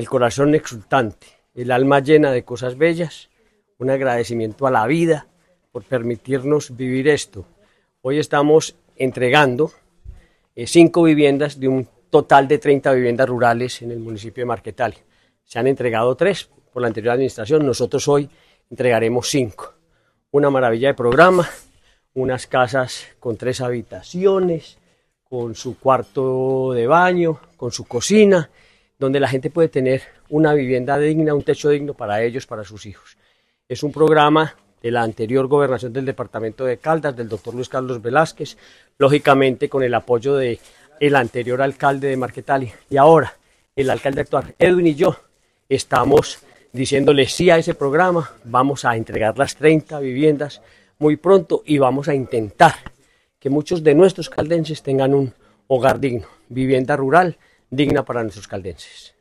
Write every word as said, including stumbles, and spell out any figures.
el corazón exultante, el alma llena de cosas bellas, un agradecimiento a la vida por permitirnos vivir esto. Hoy estamos entregando eh, cinco viviendas de un total de treinta viviendas rurales en el municipio de Marquetalia. Se han entregado tres por la anterior administración, nosotros hoy entregaremos cinco. Una maravilla de programa, unas casas con tres habitaciones, con su cuarto de baño, con su cocina, donde la gente puede tener una vivienda digna, un techo digno para ellos, para sus hijos. Es un programa de la anterior gobernación del departamento de Caldas, del doctor Luis Carlos Velázquez, lógicamente con el apoyo del anterior alcalde de Marquetalia. Y ahora, el alcalde actual, Edwin y yo, estamos diciéndole sí a ese programa. Vamos a entregar las treinta viviendas muy pronto y vamos a intentar que muchos de nuestros caldenses tengan un hogar digno, vivienda rural digna para nuestros caldenses.